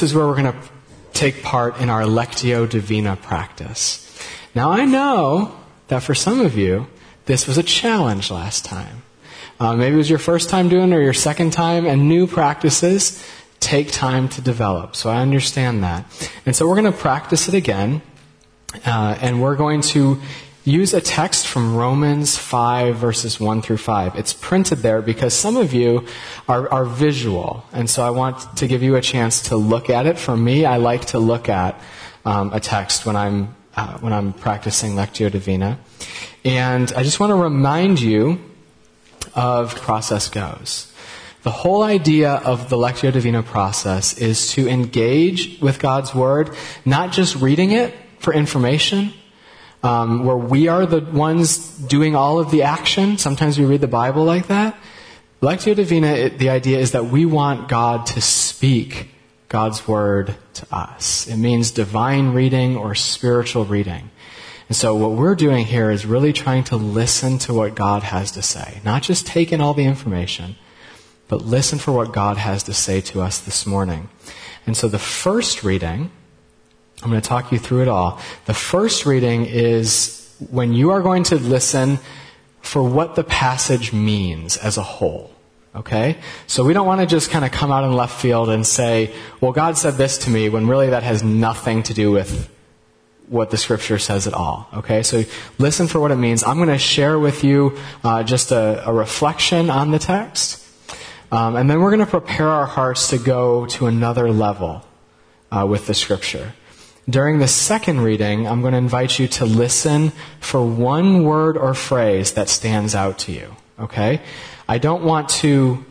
this is where we're going to take part in our Lectio Divina practice. Now, I know that for some of you, this was a challenge last time. Maybe it was your first time doing it or your second time, and new practices take time to develop. So I understand that. And so we're going to practice it again, and we're going to use a text from Romans 5, verses 1 through 5. It's printed there because some of you are visual, and so I want to give you a chance to look at it. For me, I like to look at a text when I'm practicing Lectio Divina. And I just want to remind you of the process goes. The whole idea of the Lectio Divina process is to engage with God's Word, not just reading it for information, where we are the ones doing all of the action. Sometimes we read the Bible like that. Lectio Divina, the idea is that we want God to speak God's Word to us. It means divine reading or spiritual reading. And so what we're doing here is really trying to listen to what God has to say. Not just take in all the information, but listen for what God has to say to us this morning. And so the first reading, I'm going to talk you through it all. The first reading is when you are going to listen for what the passage means as a whole. Okay? So we don't want to just kind of come out in left field and say, well, God said this to me, when really that has nothing to do with what the Scripture says at all. Okay? So listen for what it means. I'm going to share with you just a reflection on the text. And then we're going to prepare our hearts to go to another level with the Scripture. During the second reading, I'm going to invite you to listen for one word or phrase that stands out to you. Okay? I don't want to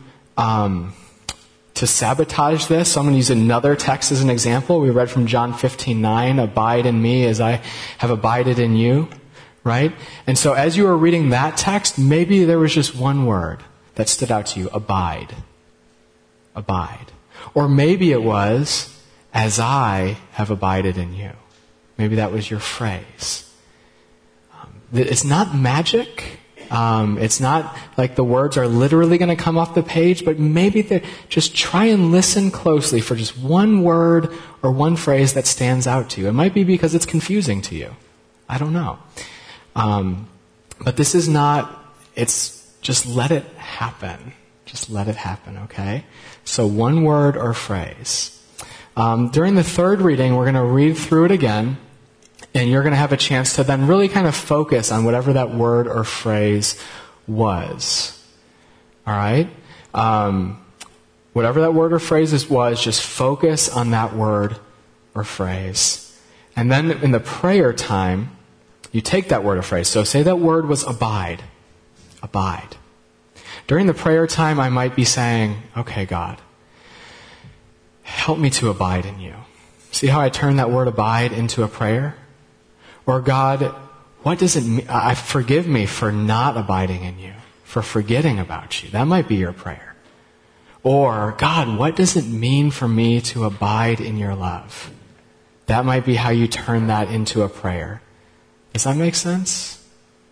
sabotage this, so I'm going to use another text as an example. We read from John 15:9, abide in me as I have abided in you. Right? And so as you were reading that text, maybe there was just one word that stood out to you, abide. Abide. Or maybe it was, as I have abided in you. Maybe that was your phrase. It's not magic. It's not like the words are literally going to come off the page, but maybe just try and listen closely for just one word or one phrase that stands out to you. It might be because it's confusing to you. I don't know. But this is not, it's just let it happen. Just let it happen, okay? So one word or phrase. During the third reading, we're going to read through it again, and you're going to have a chance to then really kind of focus on whatever that word or phrase was. All right? Whatever that word or phrase was, just focus on that word or phrase. And then in the prayer time, you take that word or phrase. So say that word was abide. Abide. During the prayer time, I might be saying, okay, God, help me to abide in you. See how I turn that word abide into a prayer? Or God, what does it mean? Forgive me for not abiding in you, for forgetting about you. That might be your prayer. Or, God, what does it mean for me to abide in your love? That might be how you turn that into a prayer. Does that make sense?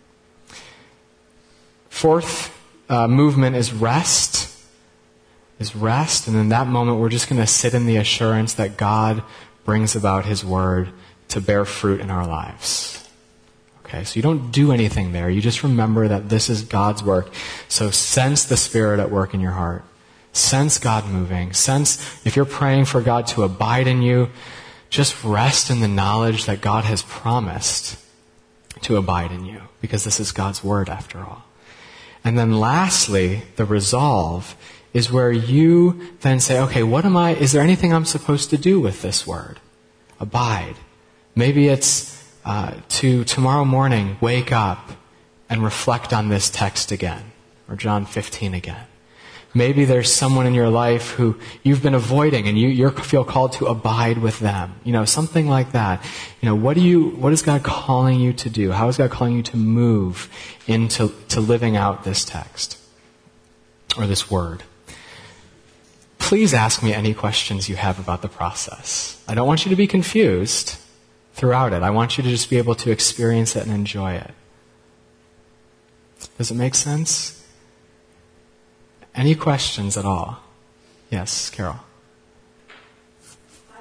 Fourth movement is rest. And in that moment, we're just going to sit in the assurance that God brings about His Word to bear fruit in our lives. Okay, so you don't do anything there. You just remember that this is God's work. So sense the Spirit at work in your heart. Sense God moving. Sense, if you're praying for God to abide in you, just rest in the knowledge that God has promised to abide in you, because this is God's Word after all. And then lastly, the resolve is where you then say, okay, is there anything I'm supposed to do with this word? Abide. Maybe it's to tomorrow morning wake up and reflect on this text again, or John 15 again. Maybe there's someone in your life who you've been avoiding and you feel called to abide with them. Something like that. What is God calling you to do? How is God calling you to move into living out this text or this word? Please ask me any questions you have about the process. I don't want you to be confused throughout it. I want you to just be able to experience it and enjoy it. Does it make sense? Any questions at all? Yes, Carol. I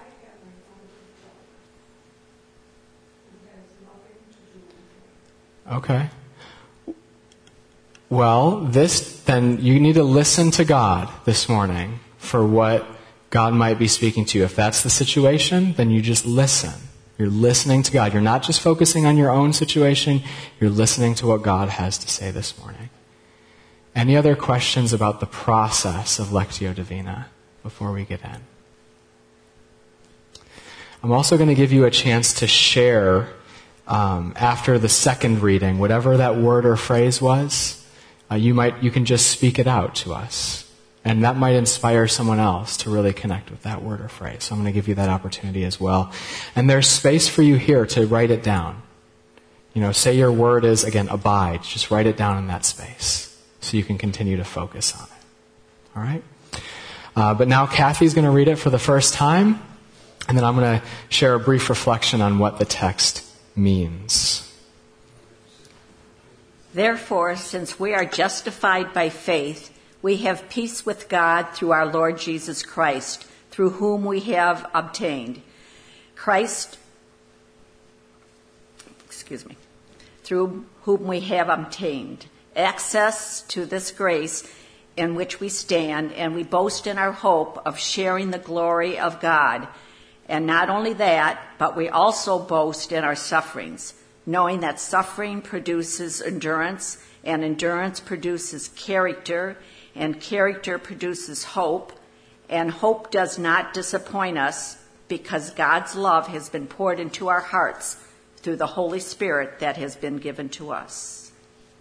Okay. Well, then you need to listen to God this morning for what God might be speaking to you. If that's the situation, then you just listen. You're listening to God. You're not just focusing on your own situation. You're listening to what God has to say this morning. Any other questions about the process of Lectio Divina before we get in? I'm also going to give you a chance to share after the second reading, whatever that word or phrase was. You can just speak it out to us. And that might inspire someone else to really connect with that word or phrase. So I'm going to give you that opportunity as well. And there's space for you here to write it down. Say your word is, again, abide. Just write it down in that space so you can continue to focus on it. All right? But now Kathy's going to read it for the first time. And then I'm going to share a brief reflection on what the text means. Therefore, since we are justified by faith, we have peace with God through our Lord Jesus Christ, through whom we have obtained through whom we have obtained access to this grace in which we stand, and we boast in our hope of sharing the glory of God. And not only that, but we also boast in our sufferings, knowing that suffering produces endurance, and endurance produces character, and character produces hope, and hope does not disappoint us, because God's love has been poured into our hearts through the Holy Spirit that has been given to us.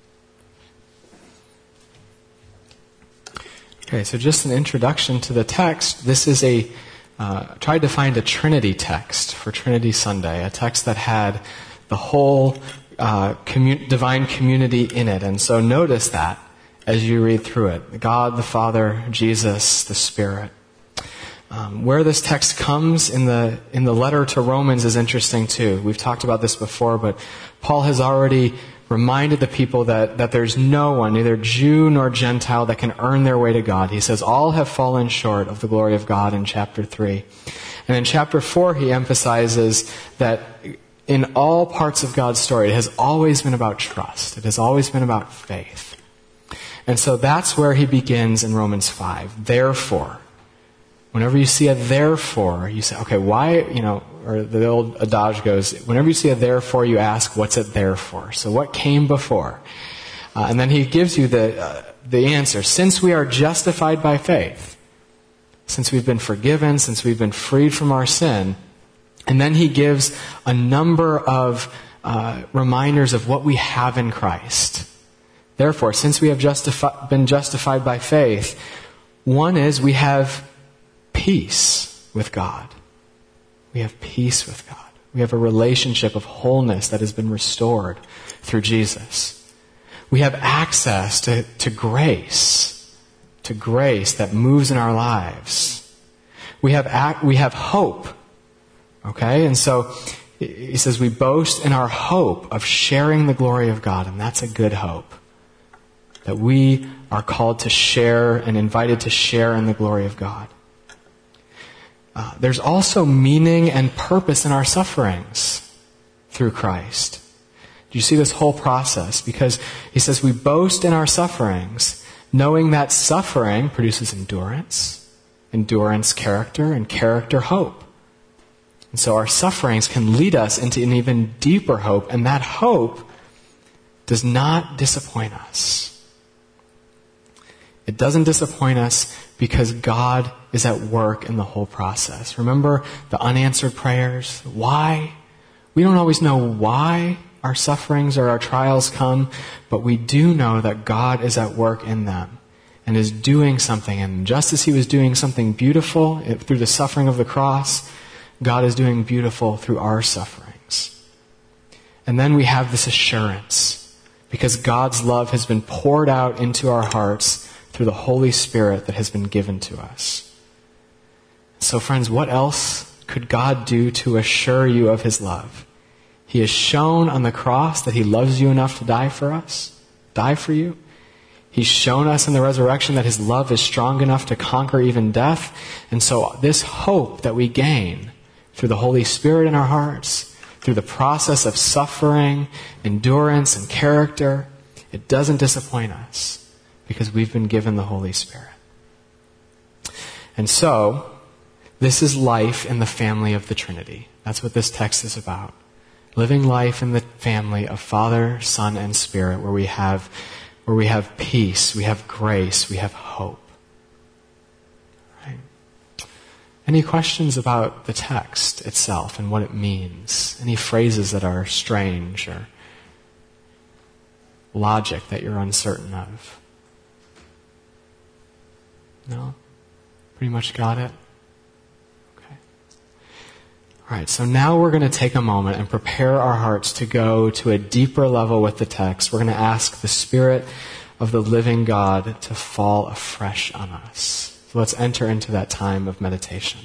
Okay, so just an introduction to the text. This is tried to find a Trinity text for Trinity Sunday, a text that had the whole divine community in it. And so notice that as you read through it. God, the Father, Jesus, the Spirit. Where this text comes in the letter to Romans is interesting too. We've talked about this before, but Paul has already reminded the people that there's no one, neither Jew nor Gentile, that can earn their way to God. He says all have fallen short of the glory of God in chapter 3. And in chapter 4, he emphasizes that in all parts of God's story, it has always been about trust. It has always been about faith. And so that's where he begins in Romans 5. Therefore. Whenever you see a therefore, you say, okay, why, or the old adage goes, whenever you see a therefore, you ask, what's it there for? So what came before? And then he gives you the answer. Since we are justified by faith, since we've been forgiven, since we've been freed from our sin, and then he gives a number of reminders of what we have in Christ. Therefore, since we have been justified by faith, one is we have peace with God. We have peace with God. We have a relationship of wholeness that has been restored through Jesus. We have access to grace that moves in our lives. We have hope. Okay? And so he says we boast in our hope of sharing the glory of God, and that's a good hope. That we are called to share and invited to share in the glory of God. There's also meaning and purpose in our sufferings through Christ. Do you see this whole process? Because he says we boast in our sufferings, knowing that suffering produces endurance, endurance character, and character hope. And so our sufferings can lead us into an even deeper hope, and that hope does not disappoint us. It doesn't disappoint us because God is at work in the whole process. Remember the unanswered prayers? Why? We don't always know why our sufferings or our trials come, but we do know that God is at work in them and is doing something. And just as he was doing something beautiful through the suffering of the cross, God is doing beautiful through our sufferings. And then we have this assurance because God's love has been poured out into our hearts through the Holy Spirit that has been given to us. So friends, what else could God do to assure you of his love? He has shown on the cross that he loves you enough to die for us, die for you. He's shown us in the resurrection that his love is strong enough to conquer even death. And so this hope that we gain through the Holy Spirit in our hearts, through the process of suffering, endurance, and character, it doesn't disappoint us because we've been given the Holy Spirit. And so, this is life in the family of the Trinity. That's what this text is about. Living life in the family of Father, Son, and Spirit, where we have peace, we have grace, we have hope. Right? Any questions about the text itself and what it means? Any phrases that are strange or logic that you're uncertain of? No? Pretty much got it? Okay. All right, so now we're going to take a moment and prepare our hearts to go to a deeper level with the text. We're going to ask the Spirit of the living God to fall afresh on us. So let's enter into that time of meditation.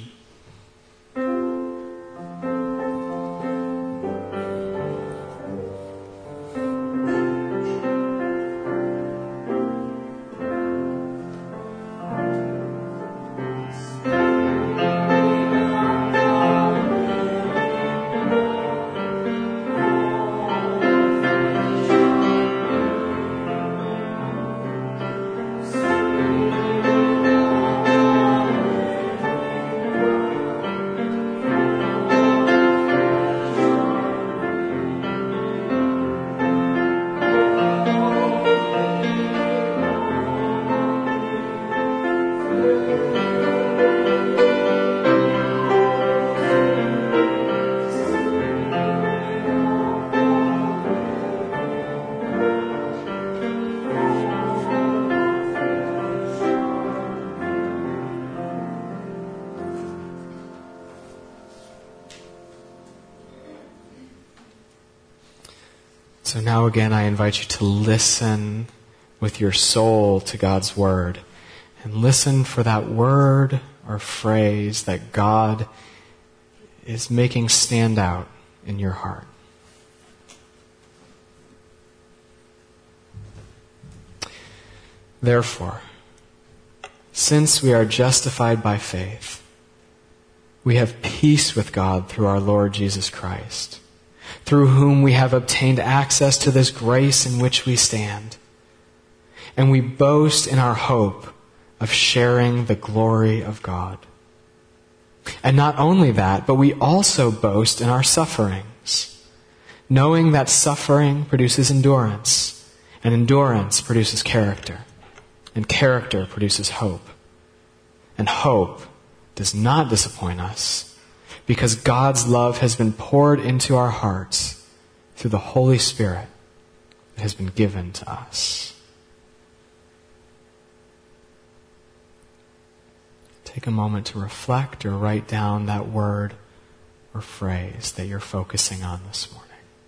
So now again, I invite you to listen with your soul to God's word. And listen for that word or phrase that God is making stand out in your heart. Therefore, since we are justified by faith, we have peace with God through our Lord Jesus Christ, through whom we have obtained access to this grace in which we stand. And we boast in our hope of sharing the glory of God. And not only that, but we also boast in our sufferings, knowing that suffering produces endurance, and endurance produces character, and character produces hope. And hope does not disappoint us, because God's love has been poured into our hearts through the Holy Spirit that has been given to us. Take a moment to reflect or write down that word or phrase that you're focusing on this morning.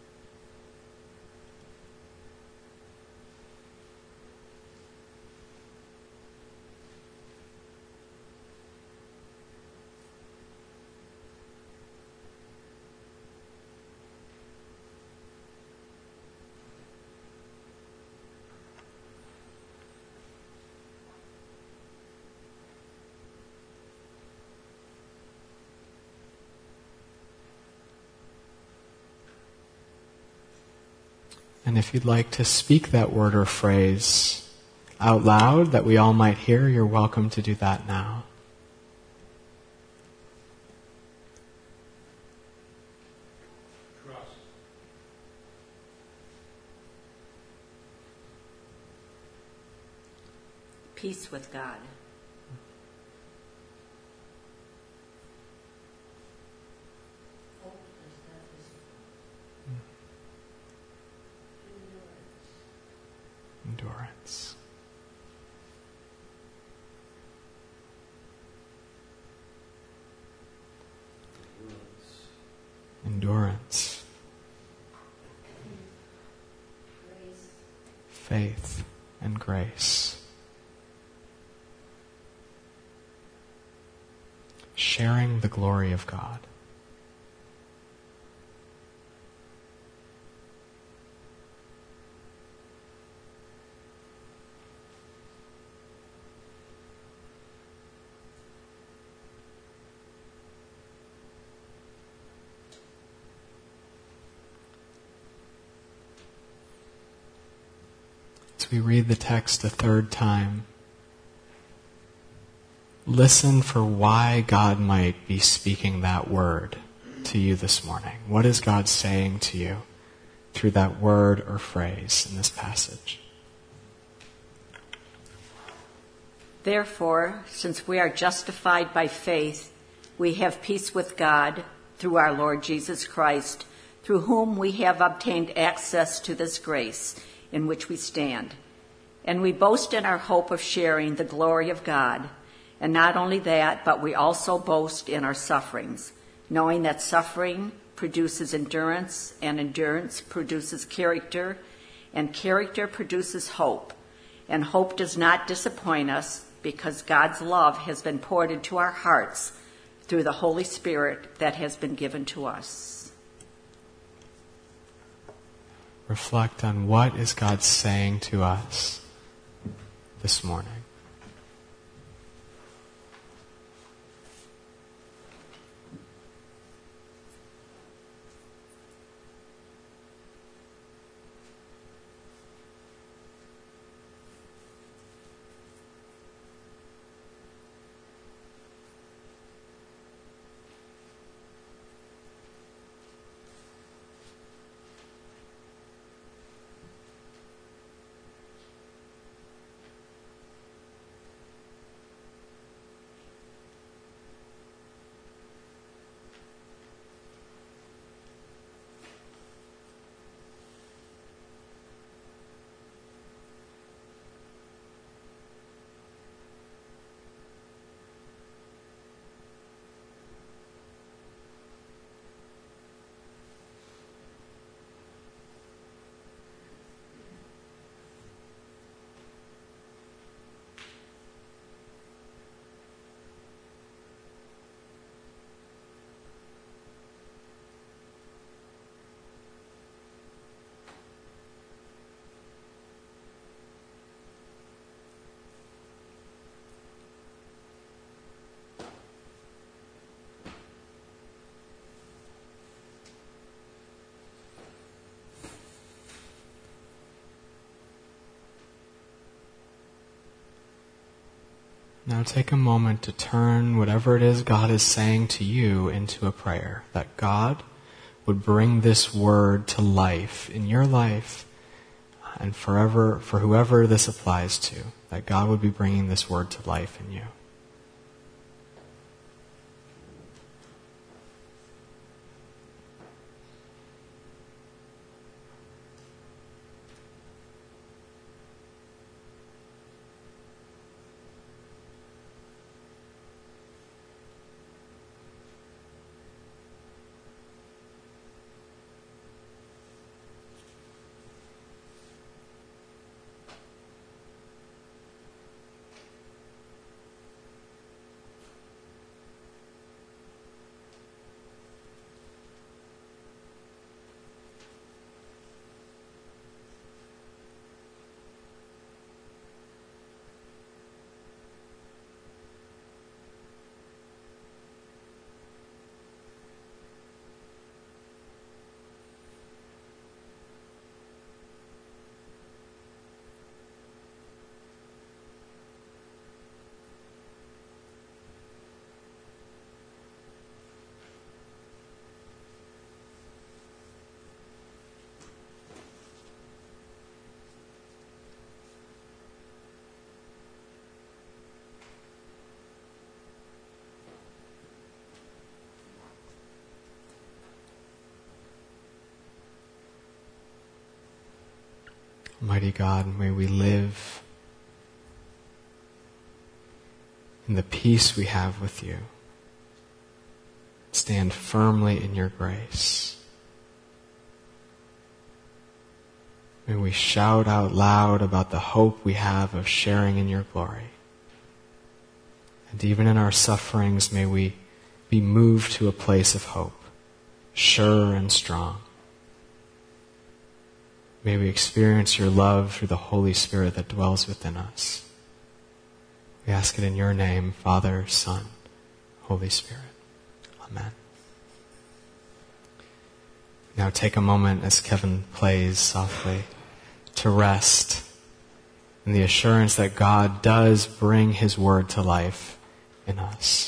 And if you'd like to speak that word or phrase out loud that we all might hear, you're welcome to do that now. Trust. Peace with God. Endurance. Endurance. Faith and grace. Sharing the glory of God. we read the text a third time, listen for why God might be speaking that word to you this morning. What is God saying to you through that word or phrase in this passage? Therefore, since we are justified by faith, we have peace with God through our Lord Jesus Christ, through whom we have obtained access to this grace in which we stand. And we boast in our hope of sharing the glory of God. And not only that, but we also boast in our sufferings, knowing that suffering produces endurance, and endurance produces character, and character produces hope. And hope does not disappoint us, because God's love has been poured into our hearts through the Holy Spirit that has been given to us. Reflect on what is God saying to us this morning. Now take a moment to turn whatever it is God is saying to you into a prayer, that God would bring this word to life in your life and forever for whoever this applies to, that God would be bringing this word to life in you. Almighty God, may we live in the peace we have with you. Stand firmly in your grace. May we shout out loud about the hope we have of sharing in your glory. And even in our sufferings, may we be moved to a place of hope, sure and strong. May we experience your love through the Holy Spirit that dwells within us. We ask it in your name, Father, Son, Holy Spirit. Amen. Now take a moment as Kevin plays softly to rest and the assurance that God does bring His word to life in us.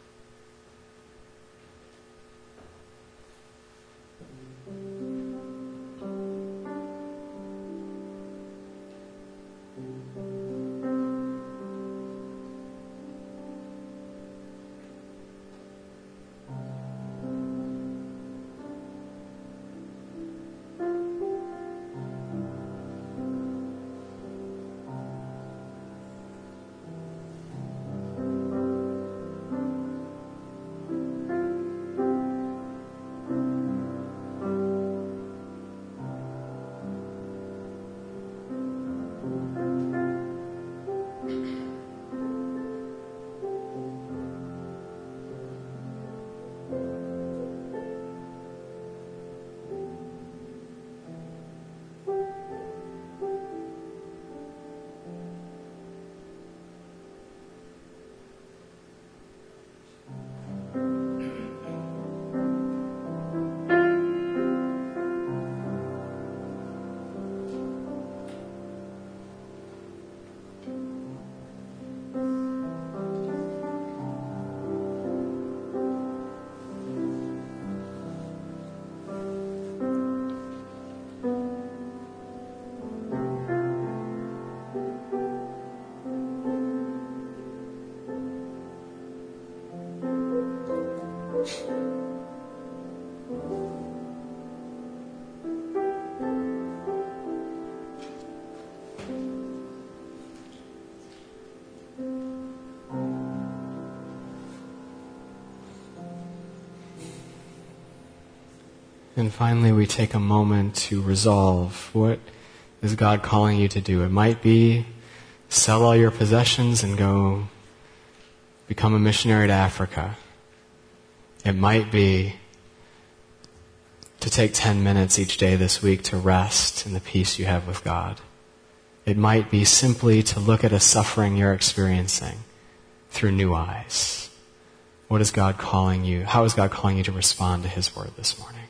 And finally, we take a moment to resolve, what is God calling you to do? It might be sell all your possessions and go become a missionary to Africa. It might be to take 10 minutes each day this week to rest in the peace you have with God. It might be simply to look at a suffering you're experiencing through new eyes. What is God calling you? How is God calling you to respond to His word this morning?